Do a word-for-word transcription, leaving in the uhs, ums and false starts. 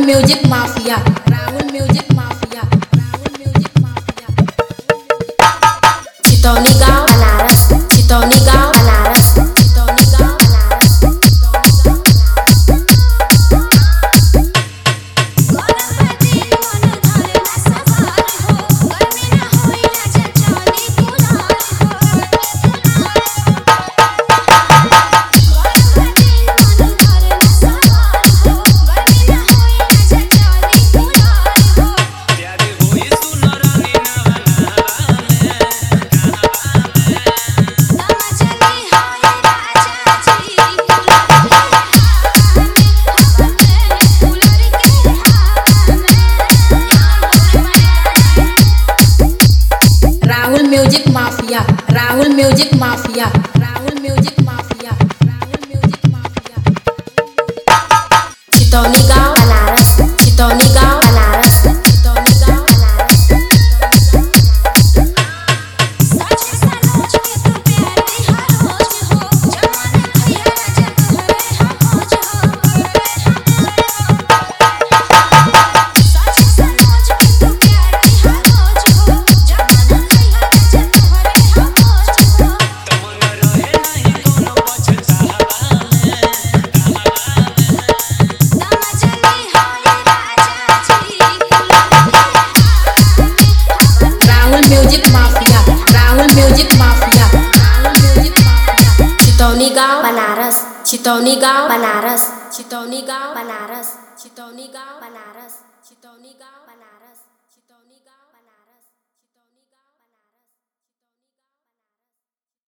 Music mafia, Rahul music mafia, Rahul music mafia. Chitauni गाँव बनारस, चितौनी गाँव बनारस, चितौनी गाँव Banaras, Rahul music mafia, Rahul music mafia, Rahul music mafia, Rahul music mafia. Chitauni गाँव बनारस, चितौनी गाँव बनारस, चितौनी गाँव Banaras, music mafia, Rahul music mafia, Rahul music mafia. Chitauni गाँव बनारस, चितौनी गाँव बनारस, चितौनी गाँव बनारस, चितौनी गाँव बनारस, चितौनी गाँव।